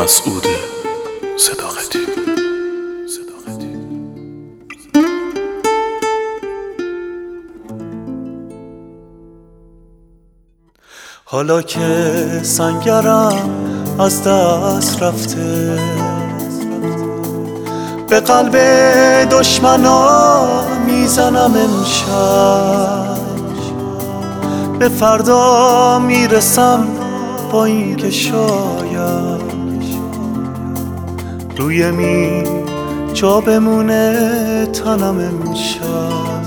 مسعود صداقتی. حالا که سنگرم از دست رفته، به قلب دشمنا میزنم امشب، به فردا میرسم با این که شاید روی می جا بمونه تنم امشب،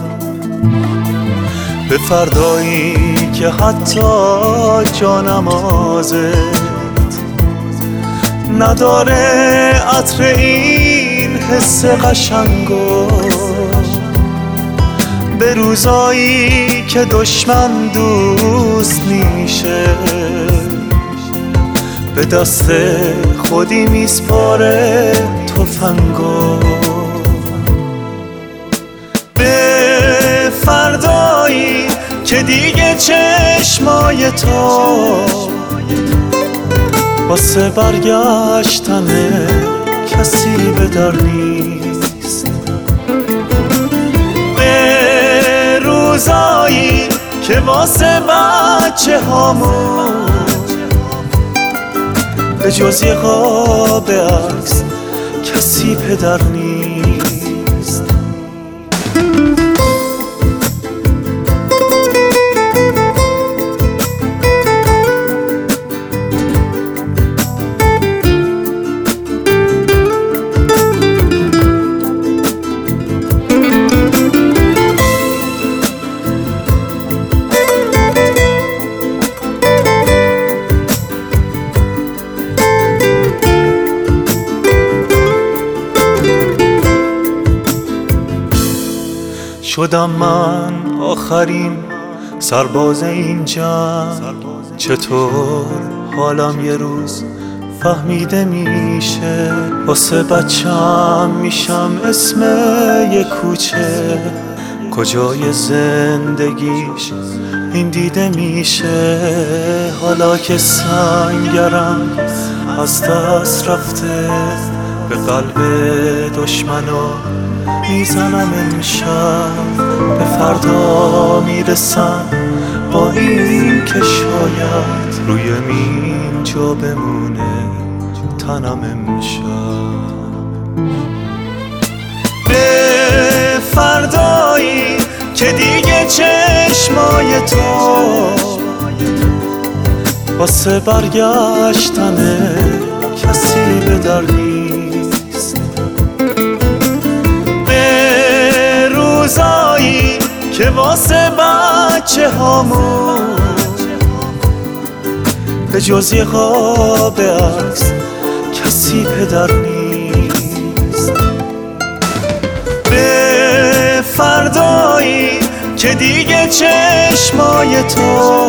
به فردایی که حتی جانمازت نداره عطر این حس قشنگو، به روزایی که دشمن دوست میشه به دست خودی میسپاره تفنگو، به فردایی که دیگه چشمای تو واسه برگشتن کسی به در نیست، به روزایی که واسه بچه هامون به جز یه قاب عکس کسی پدر نیست. شدم من آخرین سرباز این جنگ، چطور حالم یه روز فهمیده میشه، واسه بچم میشم اسم یه کوچه، کجای زندگیش این دیده میشه. حالا که سنگرم از دست رفته، به قلب دشمنا میزنم امشب، به فردا میرسم با این که شاید روی مین جا بمونه تنم امشب، به فردایی که دیگه چشمای تو واسه برگشتن کسی به در نیست، به روزایی که واسه بچه هامون به جز یه قاب عکس کسی پدر نیست، به فردایی که دیگه چشمای تو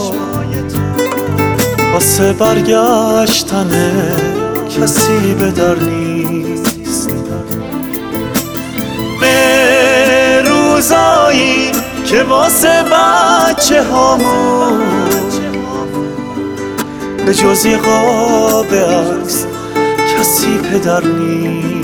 واسه برگشتن کسی به در نیست، به روزایی که واسه بچه هامون به جز یه قاب عکس کسی پدر نیست.